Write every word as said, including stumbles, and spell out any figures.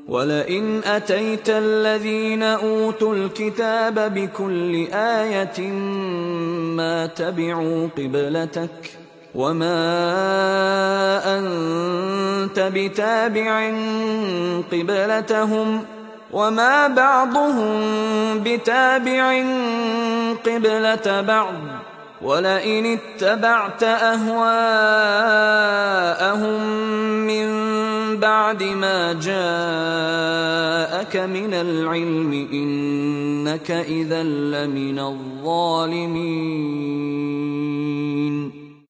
ولئن أتيت الذين أوتوا الكتاب بكل آية ما تبعوا قبلتك وما أنت بتابع قبلتهم وما بعضهم بتابع قبلة بعض ولئن اتبعت أهواءهم من بعد ما جاءك من العلم إنك إذا لمن الظالمين.